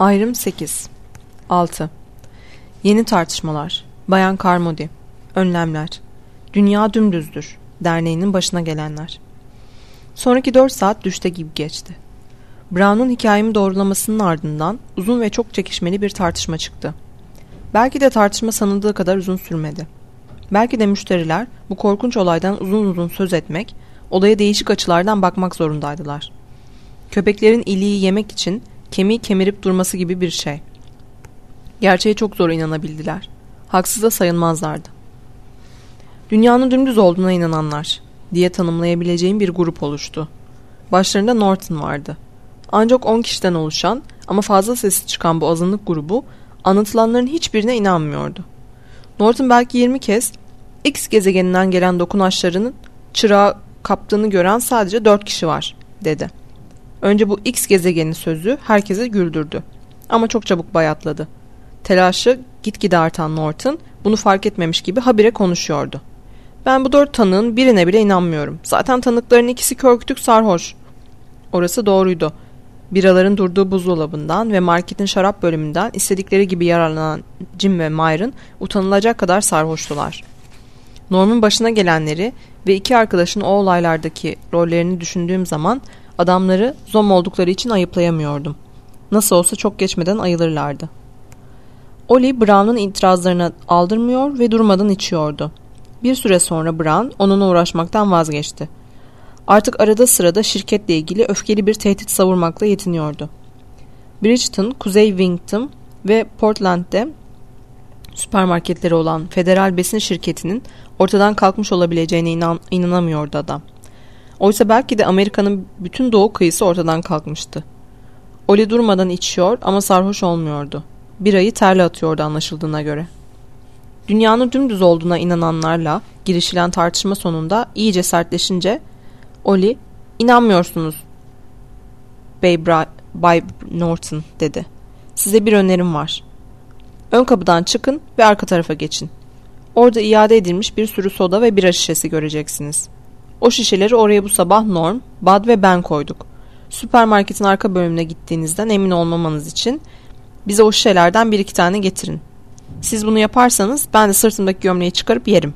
Ayrım 8. 6. Yeni tartışmalar. Bayan Carmody. Önlemler. Dünya dümdüzdür. Derneğinin başına gelenler. Sonraki 4 saat düşte gibi geçti. Brown'un hikayemi doğrulamasının ardından uzun ve çok çekişmeli bir tartışma çıktı. Belki de tartışma sanıldığı kadar uzun sürmedi. Belki de müşteriler bu korkunç olaydan uzun uzun söz etmek, olaya değişik açılardan bakmak zorundaydılar. Köpeklerin iliği yemek için kemiği kemirip durması gibi bir şey. Gerçeğe çok zor inanabildiler. Haksız da sayılmazlardı. Dünyanın dümdüz olduğuna inananlar diye tanımlayabileceğim bir grup oluştu. Başlarında Norton vardı. Ancak 10 kişiden oluşan ama fazla sesi çıkan bu azınlık grubu anlatılanların hiçbirine inanmıyordu. Norton belki 20 kez X gezegeninden gelen dokunaçlarının çırağı kaptığını gören sadece 4 kişi var dedi. Önce bu X gezegeni sözü herkese güldürdü. Ama çok çabuk bayatladı. Telaşı gitgide artan Norton bunu fark etmemiş gibi habire konuşuyordu. Ben bu 4 tanığın birine bile inanmıyorum. Zaten tanıkların ikisi kör kütük sarhoş. Orası doğruydu. Biraların durduğu buzdolabından ve marketin şarap bölümünden istedikleri gibi yararlanan Jim ve Myron utanılacak kadar sarhoştular. Norm'un başına gelenleri ve iki arkadaşın o olaylardaki rollerini düşündüğüm zaman adamları zom oldukları için ayıplayamıyordum. Nasıl olsa çok geçmeden ayılırlardı. Ollie Brown'un itirazlarına aldırmıyor ve durmadan içiyordu. Bir süre sonra Brown onunla uğraşmaktan vazgeçti. Artık arada sırada şirketle ilgili öfkeli bir tehdit savurmakla yetiniyordu. Bridgeton, Kuzey Wington ve Portland'de süpermarketleri olan Federal Besin Şirketi'nin ortadan kalkmış olabileceğine inanamıyordu adam. Oysa belki de Amerika'nın bütün doğu kıyısı ortadan kalkmıştı. Ollie durmadan içiyor ama sarhoş olmuyordu. Birayı terle atıyordu anlaşıldığına göre. Dünyanın dümdüz olduğuna inananlarla girişilen tartışma sonunda iyice sertleşince Ollie, "İnanmıyorsunuz Bay Norton," dedi. "Size bir önerim var. Ön kapıdan çıkın ve arka tarafa geçin. Orada iade edilmiş bir sürü soda ve bira şişesi göreceksiniz. O şişeleri oraya bu sabah Norm, Bud ve ben koyduk. Süpermarketin arka bölümüne gittiğinizden emin olmamanız için bize o şişelerden bir iki tane getirin. Siz bunu yaparsanız ben de sırtımdaki gömleği çıkarıp yerim."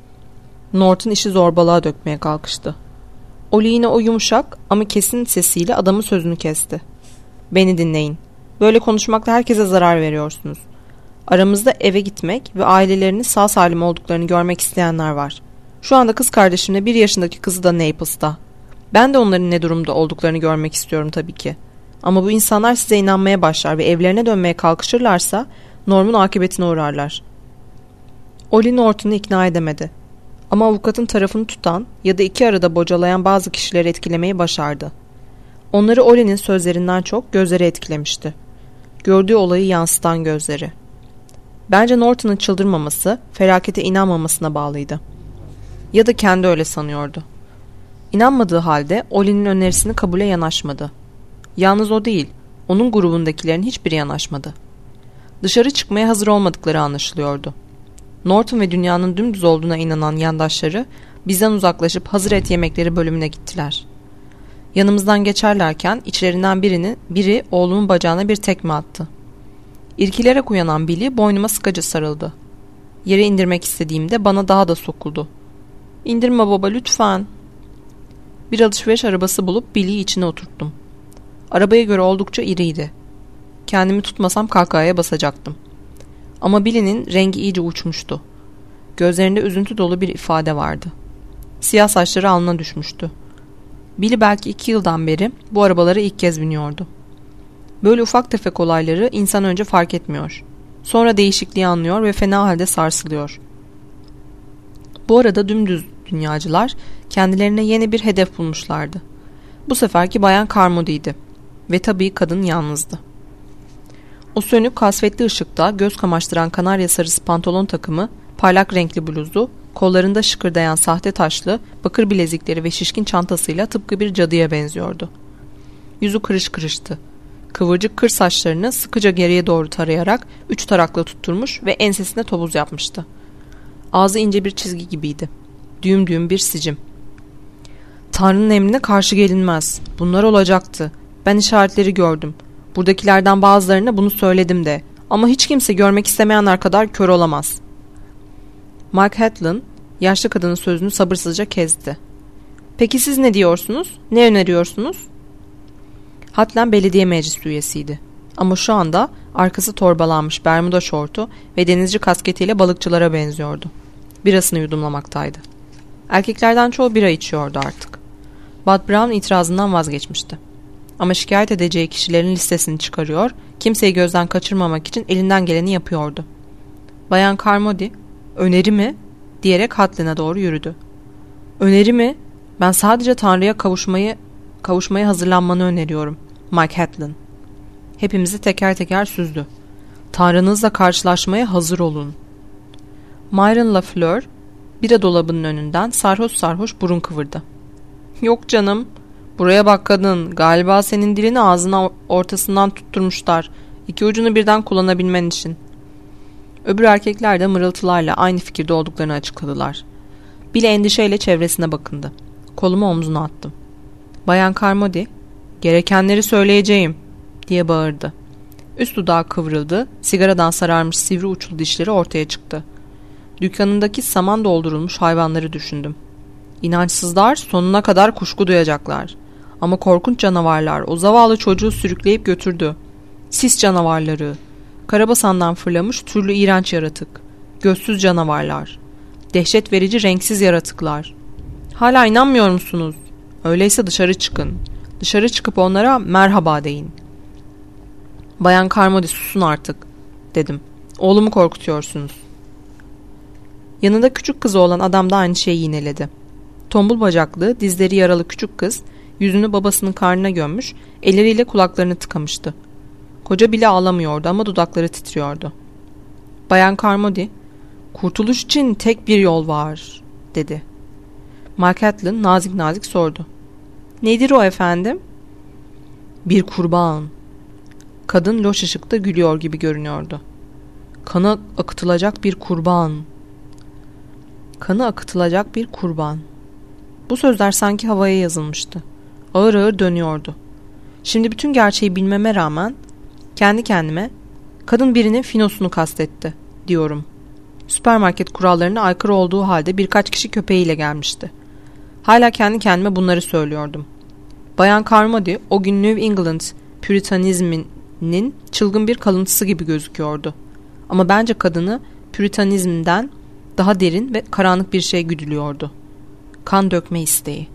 Norton işi zorbalığa dökmeye kalkıştı. Ollie yine o yumuşak ama kesin sesiyle adamın sözünü kesti. "Beni dinleyin. Böyle konuşmakla herkese zarar veriyorsunuz. Aramızda eve gitmek ve ailelerinin sağ salim olduklarını görmek isteyenler var. Şu anda kız kardeşimle 1 yaşındaki kızı da Naples'ta. Ben de onların ne durumda olduklarını görmek istiyorum tabii ki. Ama bu insanlar size inanmaya başlar ve evlerine dönmeye kalkışırlarsa Norm'un akıbetine uğrarlar." Ollie Norton'u ikna edemedi. Ama avukatın tarafını tutan ya da iki arada bocalayan bazı kişileri etkilemeyi başardı. Onları Ollie'nin sözlerinden çok gözleri etkilemişti. Gördüğü olayı yansıtan gözleri. Bence Norton'un çıldırmaması, felakete inanmamasına bağlıydı. Ya da kendi öyle sanıyordu. İnanmadığı halde Ollie'nin önerisini kabule yanaşmadı. Yalnız o değil, onun grubundakilerin hiçbiri yanaşmadı. Dışarı çıkmaya hazır olmadıkları anlaşılıyordu. Norton ve dünyanın dümdüz olduğuna inanan yandaşları bizden uzaklaşıp hazır et yemekleri bölümüne gittiler. Yanımızdan geçerlerken içlerinden biri oğlumun bacağına bir tekme attı. İrkilerek uyanan Billy boynuma sıkıca sarıldı. Yere indirmek istediğimde bana daha da sokuldu. "İndirme baba lütfen." Bir alışveriş arabası bulup Billy'yi içine oturttum. Arabaya göre oldukça iriydi. Kendimi tutmasam kahkahaya basacaktım. Ama Billy'nin rengi iyice uçmuştu. Gözlerinde üzüntü dolu bir ifade vardı. Siyah saçları alnına düşmüştü. Billy belki 2 yıldan beri bu arabalara ilk kez biniyordu. Böyle ufak tefek olayları insan önce fark etmiyor. Sonra değişikliği anlıyor ve fena halde sarsılıyor. Bu arada dümdüz dünyacılar kendilerine yeni bir hedef bulmuşlardı. Bu seferki Bayan Carmody'ydi. Ve tabii kadın yalnızdı. O sönük kasvetli ışıkta göz kamaştıran kanarya sarısı pantolon takımı, parlak renkli bluzu, kollarında şıkırdayan sahte taşlı, bakır bilezikleri ve şişkin çantasıyla tıpkı bir cadıya benziyordu. Yüzü kırış kırıştı. Kıvırcık kır saçlarını sıkıca geriye doğru tarayarak 3 tarakla tutturmuş ve ensesine topuz yapmıştı. Ağzı ince bir çizgi gibiydi. Düğüm düğüm bir sicim. "Tanrı'nın emrine karşı gelinmez. Bunlar olacaktı. Ben işaretleri gördüm. Buradakilerden bazılarına bunu söyledim de. Ama hiç kimse görmek istemeyenler kadar kör olamaz. Mike Hatlin yaşlı kadının sözünü sabırsızca kezdi. Peki siz ne diyorsunuz? Ne öneriyorsunuz? Hatlin belediye meclis üyesiydi. Ama şu anda arkası torbalanmış bermuda şortu ve denizci kasketiyle balıkçılara benziyordu. Birasını yudumlamaktaydı. Erkeklerden çoğu bira içiyordu artık. Bud Brown itirazından vazgeçmişti. Ama şikayet edeceği kişilerin listesini çıkarıyor, kimseyi gözden kaçırmamak için elinden geleni yapıyordu. Bayan Carmody, öneri mi? Diyerek Hatlin'e doğru yürüdü. Öneri mi? Ben sadece Tanrı'ya kavuşmaya hazırlanmanı öneriyorum. Mike Hatlin. Hepimizi teker teker süzdü. Tanrınızla karşılaşmaya hazır olun. Myron Lafleur, bira dolabının önünden sarhoş sarhoş burun kıvırdı. Yok canım. Buraya bak kadın. Galiba senin dilini ağzına ortasından tutturmuşlar. İki ucunu birden kullanabilmen için. Öbür erkekler de mırıltılarla aynı fikirde olduklarını açıkladılar. Bile endişeyle çevresine bakındı. Kolumu omzuna attım. Bayan Carmody, gerekenleri söyleyeceğim diye bağırdı. Üst dudağı kıvrıldı, sigaradan sararmış sivri uçlu dişleri ortaya çıktı. Dükkanındaki saman doldurulmuş hayvanları düşündüm. İnançsızlar sonuna kadar kuşku duyacaklar. Ama korkunç canavarlar o zavallı çocuğu sürükleyip götürdü. Sis canavarları, karabasandan fırlamış türlü iğrenç yaratık, gözsüz canavarlar, dehşet verici renksiz yaratıklar. Hala inanmıyor musunuz? Öyleyse dışarı çıkın. Dışarı çıkıp onlara merhaba deyin. Bayan Carmody susun artık, dedim. Oğlumu korkutuyorsunuz. Yanında küçük kızı olan adam da aynı şeyi yineledi. Tombul bacaklı, dizleri yaralı küçük kız, yüzünü babasının karnına gömmüş, elleriyle kulaklarını tıkamıştı. Koca bile ağlamıyordu ama dudakları titriyordu. Bayan Carmody, kurtuluş için tek bir yol var, dedi. Mark Hatlin nazik nazik sordu. Nedir o efendim? Bir kurban. Kadın loş ışıkta gülüyor gibi görünüyordu. Kanı akıtılacak bir kurban. Kanı akıtılacak bir kurban. Bu sözler sanki havaya yazılmıştı. Ağır ağır dönüyordu. Şimdi bütün gerçeği bilmeme rağmen kendi kendime kadın birinin finosunu kastetti diyorum. Süpermarket kurallarına aykırı olduğu halde birkaç kişi köpeğiyle gelmişti. Hala kendi kendime bunları söylüyordum. Bayan Carmody o gün New England Püritanizminin çılgın bir kalıntısı gibi gözüküyordu. Ama bence kadını Püritanizmden daha derin ve karanlık bir şey güdülüyordu. Kan dökme isteği.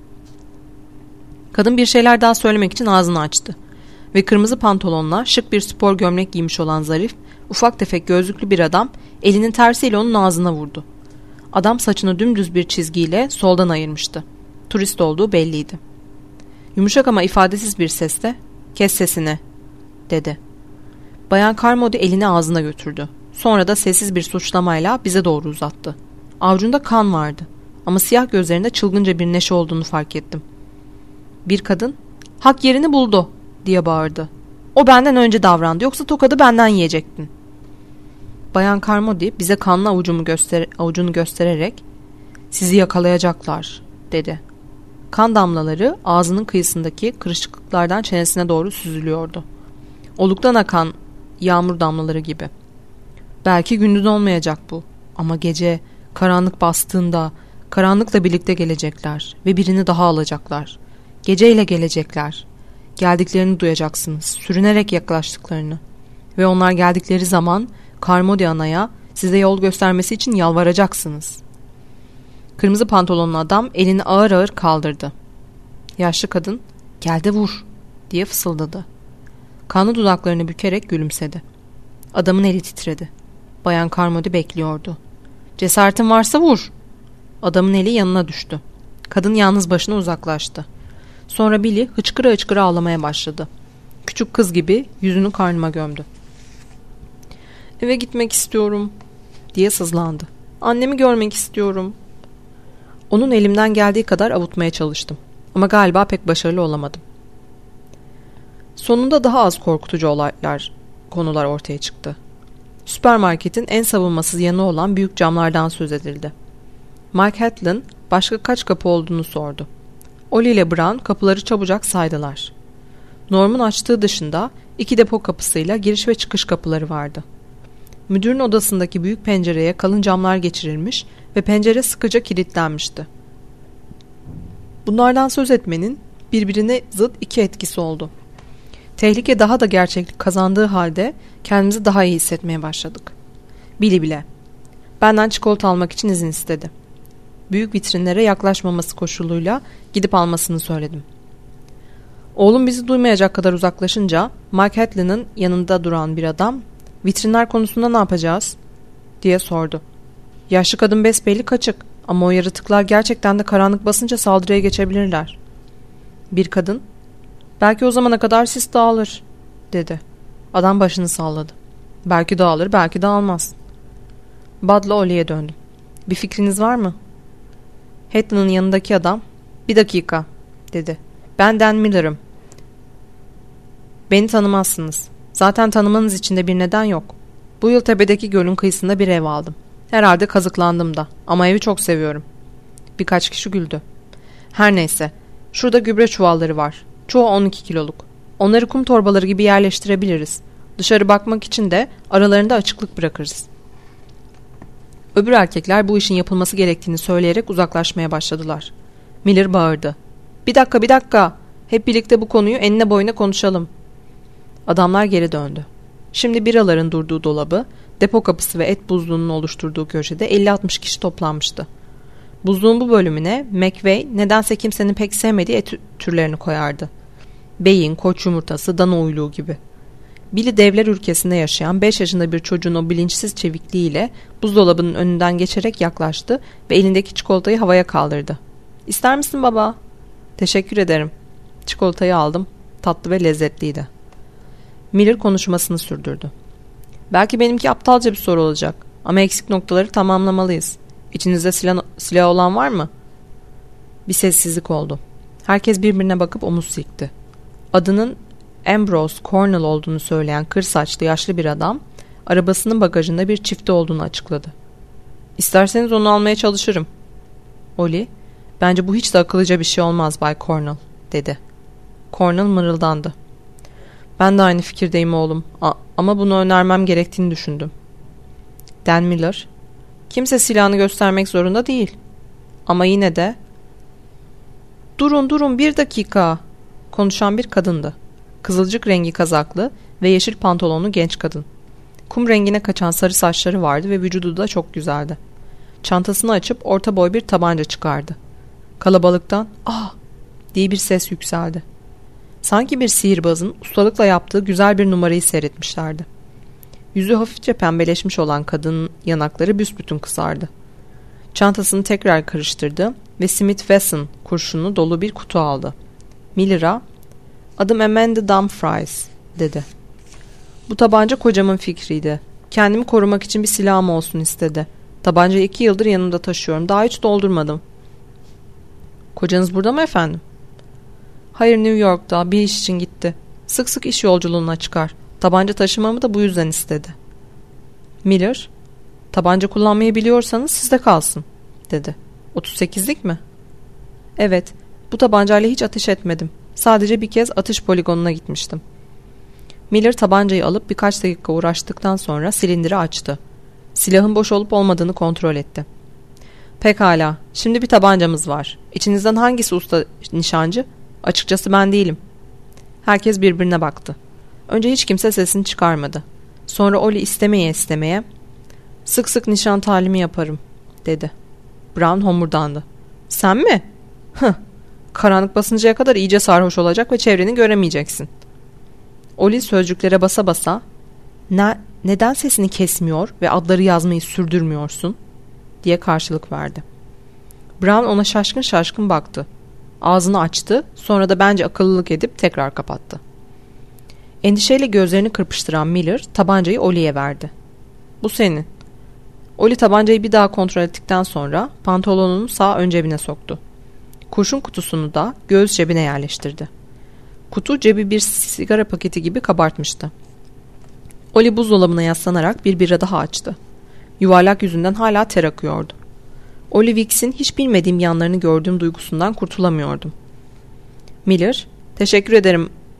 Kadın bir şeyler daha söylemek için ağzını açtı. Ve kırmızı pantolonla şık bir spor gömlek giymiş olan zarif, ufak tefek gözlüklü bir adam elinin tersiyle onun ağzına vurdu. Adam saçını dümdüz bir çizgiyle soldan ayırmıştı. Turist olduğu belliydi. Yumuşak ama ifadesiz bir sesle "Kes sesini," dedi. Bayan Carmody elini ağzına götürdü. Sonra da sessiz bir suçlamayla bize doğru uzattı. Avucunda kan vardı ama siyah gözlerinde çılgınca bir neşe olduğunu fark ettim. Bir kadın "Hak yerini buldu," diye bağırdı. "O benden önce davrandı, yoksa tokadı benden yiyecektin." Bayan Carmody bize kanlı avucunu göstererek "Sizi yakalayacaklar," dedi. Kan damlaları ağzının kıyısındaki kırışıklıklardan çenesine doğru süzülüyordu. Oluktan akan yağmur damlaları gibi. Belki gündüz olmayacak bu. Ama gece karanlık bastığında karanlıkla birlikte gelecekler ve birini daha alacaklar. Geceyle gelecekler. Geldiklerini duyacaksınız. Sürünerek yaklaştıklarını. Ve onlar geldikleri zaman Carmody Ana'ya size yol göstermesi için yalvaracaksınız. Kırmızı pantolonlu adam elini ağır ağır kaldırdı. Yaşlı kadın "Gel de vur," diye fısıldadı. Kanlı dudaklarını bükerek gülümsedi. Adamın eli titredi. Bayan Carmody bekliyordu. "Cesaretin varsa vur." Adamın eli yanına düştü. Kadın yalnız başına uzaklaştı. Sonra Billy hıçkıra hıçkıra ağlamaya başladı. Küçük kız gibi yüzünü karnıma gömdü. "Eve gitmek istiyorum," diye sızlandı. "Annemi görmek istiyorum." Onun elimden geldiği kadar avutmaya çalıştım. Ama galiba pek başarılı olamadım. Sonunda daha az korkutucu konular ortaya çıktı. Süpermarketin en savunmasız yanı olan büyük camlardan söz edildi. Mike Hatlin başka kaç kapı olduğunu sordu. Oli ile Brown kapıları çabucak saydılar. Norm'un açtığı dışında 2 depo kapısıyla giriş ve çıkış kapıları vardı. Müdürün odasındaki büyük pencereye kalın camlar geçirilmiş ve pencere sıkıca kilitlenmişti. Bunlardan söz etmenin birbirine zıt iki etkisi oldu. Tehlike daha da gerçeklik kazandığı halde kendimizi daha iyi hissetmeye başladık. Billy bile. Benden çikolata almak için izin istedi. Büyük vitrinlere yaklaşmaması koşuluyla gidip almasını söyledim. Oğlum bizi duymayacak kadar uzaklaşınca Mike Hadley'nin yanında duran bir adam "Vitrinler konusunda ne yapacağız?" diye sordu. Yaşlı kadın besbelli kaçık ama o yaratıklar gerçekten de karanlık basınca saldırıya geçebilirler. Bir kadın "Belki o zamana kadar sis dağılır," dedi. Adam başını salladı. "Belki dağılır, belki dağılmaz." Bud'la Ollie'ye döndüm. "Bir fikriniz var mı?" Hadley'nin yanındaki adam "Bir dakika," dedi. "Ben Dan Miller'ım. Beni tanımazsınız. Zaten tanımanız için de bir neden yok. Bu yıl tepedeki gölün kıyısında bir ev aldım. Herhalde kazıklandım da ama evi çok seviyorum." Birkaç kişi güldü. "Her neyse. Şurada gübre çuvalları var. Çoğu 12 kiloluk. Onları kum torbaları gibi yerleştirebiliriz. Dışarı bakmak için de aralarında açıklık bırakırız." Öbür erkekler bu işin yapılması gerektiğini söyleyerek uzaklaşmaya başladılar. Miller bağırdı. Bir dakika. Hep birlikte bu konuyu enine boyuna konuşalım." Adamlar geri döndü. Şimdi biraların durduğu dolabı, depo kapısı ve et buzluğunun oluşturduğu köşede 50-60 kişi toplanmıştı. Buzluğun bu bölümüne McVey nedense kimsenin pek sevmediği et türlerini koyardı. Beyin, koç yumurtası, dana uyluğu gibi. Billy devler ülkesinde yaşayan 5 yaşında bir çocuğun o bilinçsiz çevikliğiyle buzdolabının önünden geçerek yaklaştı ve elindeki çikolatayı havaya kaldırdı. "İster misin baba?" "Teşekkür ederim." Çikolatayı aldım. Tatlı ve lezzetliydi. Miller konuşmasını sürdürdü. "Belki benimki aptalca bir soru olacak ama eksik noktaları tamamlamalıyız. İçinizde silah olan var mı?" Bir sessizlik oldu. Herkes birbirine bakıp omuz silkti. Adının Ambrose Cornell olduğunu söyleyen kır saçlı yaşlı bir adam, arabasının bagajında bir çifte olduğunu açıkladı. "İsterseniz onu almaya çalışırım." Ollie, "Bence bu hiç de akıllıca bir şey olmaz Bay Cornell," dedi. Cornell mırıldandı. "Ben de aynı fikirdeyim oğlum ama bunu önermem gerektiğini düşündüm." Dan Miller, "Kimse silahını göstermek zorunda değil. Ama yine de..." Durun bir dakika." Konuşan bir kadındı. Kızılcık rengi kazaklı ve yeşil pantolonlu genç kadın. Kum rengine kaçan sarı saçları vardı ve vücudu da çok güzeldi. Çantasını açıp orta boy bir tabanca çıkardı. Kalabalıktan "Ah!" diye bir ses yükseldi. Sanki bir sihirbazın ustalıkla yaptığı güzel bir numarayı seyretmişlerdi. Yüzü hafifçe pembeleşmiş olan kadının yanakları büsbütün kızardı. Çantasını tekrar karıştırdı ve Smith Wesson kurşunu dolu bir kutu aldı. Miller'a "Adım Amanda Dumfries," dedi. "Bu tabanca kocamın fikriydi. Kendimi korumak için bir silahım olsun istedi. Tabancayı 2 yıldır yanımda taşıyorum. Daha hiç doldurmadım." "Kocanız burada mı efendim?" "Hayır, New York'ta bir iş için gitti. Sık sık iş yolculuğuna çıkar. Tabanca taşımamı da bu yüzden istedi." Miller, "Tabanca kullanmayı biliyorsanız sizde kalsın," dedi. "38'lik mi?" "Evet, bu tabancayla hiç ateş etmedim. Sadece bir kez atış poligonuna gitmiştim." Miller tabancayı alıp birkaç dakika uğraştıktan sonra silindiri açtı. Silahın boş olup olmadığını kontrol etti. "Pekala, şimdi bir tabancamız var. İçinizden hangisi usta nişancı? Açıkçası ben değilim." Herkes birbirine baktı. Önce hiç kimse sesini çıkarmadı. Sonra Ollie istemeye "Sık sık nişan talimi yaparım," dedi. Brown homurdandı. "Sen mi? Hıh. Karanlık basıncaya kadar iyice sarhoş olacak ve çevreni göremeyeceksin." Ollie sözcüklere basa basa "Neden sesini kesmiyor ve adları yazmayı sürdürmüyorsun?" diye karşılık verdi. Brown ona şaşkın baktı. Ağzını açtı, sonra da bence akıllılık edip tekrar kapattı. Endişeyle gözlerini kırpıştıran Miller tabancayı Ollie'ye verdi. "Bu senin." Ollie tabancayı bir daha kontrol ettikten sonra pantolonunun sağ ön cebine soktu. Kurşun kutusunu da göğüs cebine yerleştirdi. Kutu cebi bir sigara paketi gibi kabartmıştı. Ollie buzdolabına yaslanarak bir bira daha açtı. Yuvarlak yüzünden hala ter akıyordu. Ollie Wicks'in hiç bilmediğim yanlarını gördüğüm duygusundan kurtulamıyordum. Miller, "Teşekkür ederim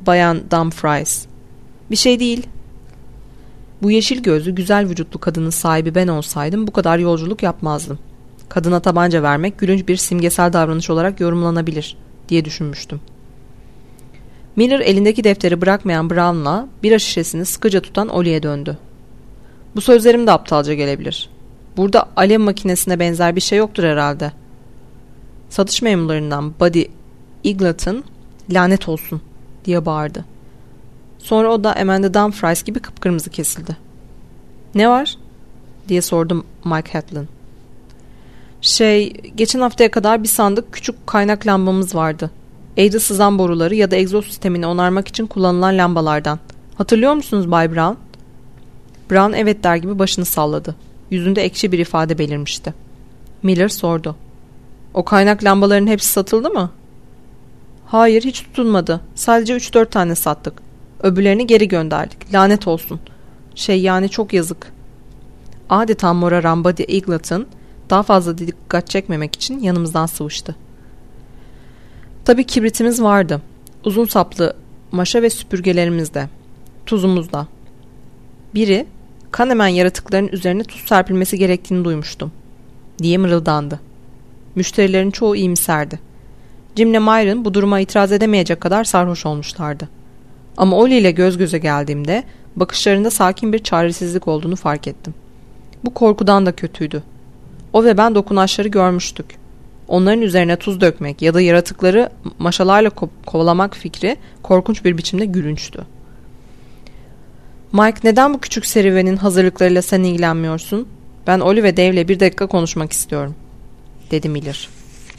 Bayan Dumfries. Bir şey değil. Bu yeşil gözlü, güzel vücutlu kadının sahibi ben olsaydım bu kadar yolculuk yapmazdım. Kadına tabanca vermek gülünç bir simgesel davranış olarak yorumlanabilir diye düşünmüştüm. Miller elindeki defteri bırakmayan Brown'la bira şişesini sıkıca tutan Ollie'ye döndü. Bu sözlerim de aptalca gelebilir. Burada alev makinesine benzer bir şey yoktur herhalde. Satış memurlarından Buddy Eagleton lanet olsun diye bağırdı. Sonra o da Amanda Dumfries gibi kıpkırmızı kesildi. Ne var? Diye sordu Mike Hatlin. Geçen haftaya kadar bir sandık küçük kaynak lambamız vardı. Evde sızan boruları ya da egzoz sistemini onarmak için kullanılan lambalardan. Hatırlıyor musunuz Bay Brown? Brown evet der gibi başını salladı. Yüzünde ekşi bir ifade belirmişti. Miller sordu. O kaynak lambaların hepsi satıldı mı? Hayır, hiç tutulmadı. Sadece 3-4 tane sattık. Öbürlerini geri gönderdik. Lanet olsun. Yani çok yazık. Adeta moraran Buddy Eagleton daha fazla dikkat çekmemek için yanımızdan sıvıştı. Tabii kibritimiz vardı. Uzun saplı maşa ve süpürgelerimiz de. Tuzumuz da. Biri, kan emen yaratıkların üzerine tuz serpilmesi gerektiğini duymuştum, diye mırıldandı. Müşterilerin çoğu iyimserdi. Jim'le Myron bu duruma itiraz edemeyecek kadar sarhoş olmuşlardı. Ama Ollie ile göz göze geldiğimde bakışlarında sakin bir çaresizlik olduğunu fark ettim. Bu korkudan da kötüydü. O ve ben dokunaçları görmüştük. Onların üzerine tuz dökmek ya da yaratıkları maşalarla kovalamak fikri korkunç bir biçimde gülünçtü. Mike, neden bu küçük serüvenin hazırlıklarıyla sen ilgilenmiyorsun? Ben Ollie ve Dave'le 1 dakika konuşmak istiyorum, dedi Miller.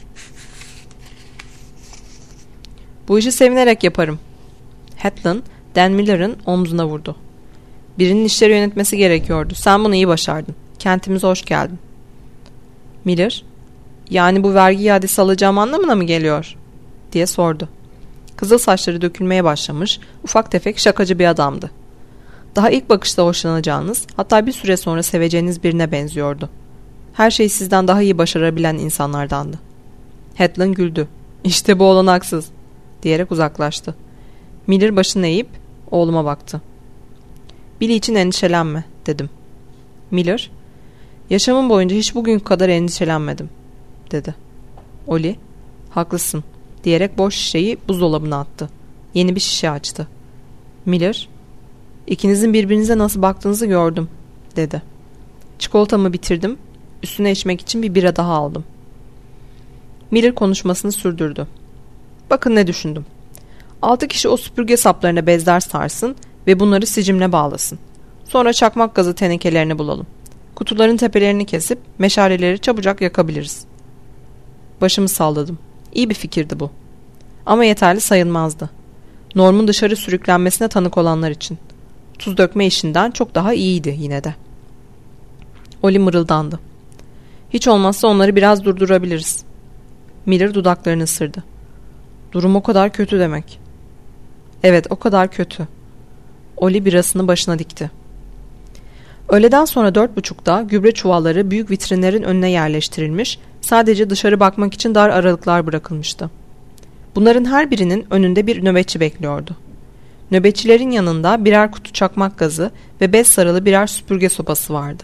Bu işi sevinerek yaparım. Hatlin, Dan Miller'ın omzuna vurdu. Birinin işleri yönetmesi gerekiyordu. Sen bunu iyi başardın. Kentimize hoş geldin. Miller, yani bu vergi iadesi alacağım anlamına mı geliyor? Diye sordu. Kızıl saçları dökülmeye başlamış, ufak tefek şakacı bir adamdı. Daha ilk bakışta hoşlanacağınız, hatta bir süre sonra seveceğiniz birine benziyordu. Her şeyi sizden daha iyi başarabilen insanlardandı. Hatlin güldü. İşte bu olanaksız, diyerek uzaklaştı. Miller başını eğip oğluma baktı. Billy için endişelenme, dedim. Miller, yaşamım boyunca hiç bugünkü kadar endişelenmedim, dedi. Ollie, haklısın, diyerek boş şişeyi buzdolabına attı. Yeni bir şişe açtı. Miller, İkinizin birbirinize nasıl baktığınızı gördüm, dedi. Çikolatamı bitirdim, üstüne içmek için bir bira daha aldım. Miller konuşmasını sürdürdü. Bakın ne düşündüm. 6 kişi o süpürge saplarına bezler sarsın ve bunları sicimle bağlasın. Sonra çakmak gazı tenekelerini bulalım. Kutuların tepelerini kesip meşaleleri çabucak yakabiliriz. Başımı salladım. İyi bir fikirdi bu. Ama yeterli sayılmazdı. Norm'un dışarı sürüklenmesine tanık olanlar için. Tuz dökme işinden çok daha iyiydi yine de. Ollie mırıldandı. Hiç olmazsa onları biraz durdurabiliriz. Miller dudaklarını ısırdı. Durum o kadar kötü demek. Evet, o kadar kötü. Ollie birasını başına dikti. Öğleden sonra 4.30'da gübre çuvalları büyük vitrinlerin önüne yerleştirilmiş, sadece dışarı bakmak için dar aralıklar bırakılmıştı. Bunların her birinin önünde bir nöbetçi bekliyordu. Nöbetçilerin yanında birer kutu çakmak gazı ve bez sarılı birer süpürge sopası vardı.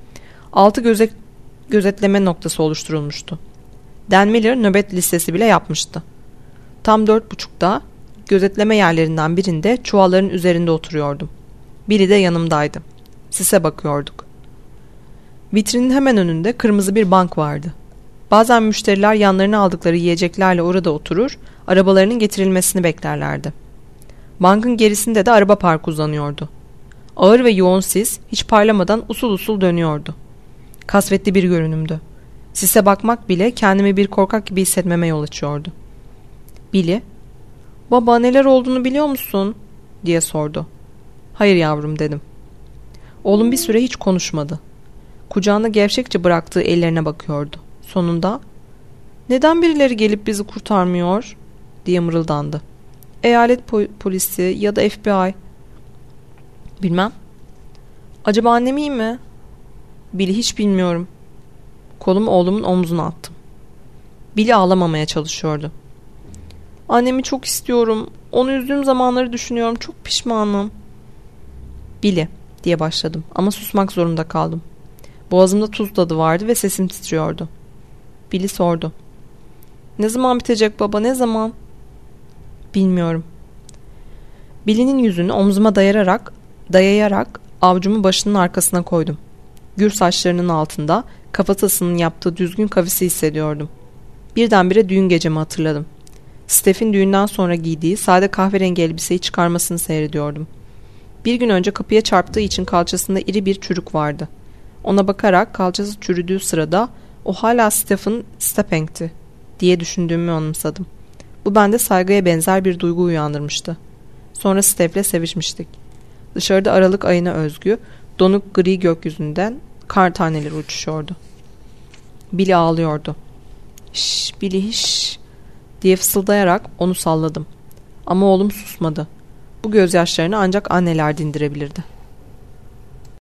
6 gözetleme noktası oluşturulmuştu. Dan Miller nöbet listesi bile yapmıştı. Tam 4.30'da gözetleme yerlerinden birinde çuvalların üzerinde oturuyordum. Biri de yanımdaydı. Sise bakıyorduk. Vitrinin hemen önünde kırmızı bir bank vardı. Bazen müşteriler yanlarına aldıkları yiyeceklerle orada oturur, arabalarının getirilmesini beklerlerdi. Bankın gerisinde de araba parkı uzanıyordu. Ağır ve yoğun sis hiç parlamadan usul usul dönüyordu. Kasvetli bir görünümdü. Sise bakmak bile kendimi bir korkak gibi hissetmeme yol açıyordu. Billy, "Baba, neler olduğunu biliyor musun?" diye sordu. "Hayır yavrum," dedim. Oğlum bir süre hiç konuşmadı. Kucağında gevşekçe bıraktığı ellerine bakıyordu. Sonunda, "Neden birileri gelip bizi kurtarmıyor?" diye mırıldandı. "Eyalet polisi ya da FBI." "Bilmem." "Acaba annem iyi mi?" "Billy, hiç bilmiyorum." Kolumu oğlumun omzuna attım. Billy ağlamamaya çalışıyordu. Annemi çok istiyorum. Onu üzdüğüm zamanları düşünüyorum. Çok pişmanım. Billy diye başladım ama susmak zorunda kaldım. Boğazımda tuz tadı vardı ve sesim titriyordu. Billy sordu. Ne zaman bitecek baba, ne zaman? Bilmiyorum. Billy'nin yüzünü omzuma dayayarak avcumu başının arkasına koydum. Gür saçlarının altında kafatasının yaptığı düzgün kavisi hissediyordum. Birdenbire düğün gecemi hatırladım. Steph'in düğünden sonra giydiği sade kahverengi elbiseyi çıkarmasını seyrediyordum. Bir gün önce kapıya çarptığı için kalçasında iri bir çürük vardı. Ona bakarak kalçası çürüdüğü sırada o hala Stephen Steppenk'ti diye düşündüğümü anımsadım. Bu bende saygıya benzer bir duygu uyandırmıştı. Sonra Steph'le sevişmiştik. Dışarıda Aralık ayına özgü, donuk gri gökyüzünden kar taneleri uçuşuyordu. Billy ağlıyordu. "Şş, Billy, şş," diye fısıldayarak onu salladım. Ama oğlum susmadı. Bu gözyaşlarını ancak anneler dindirebilirdi.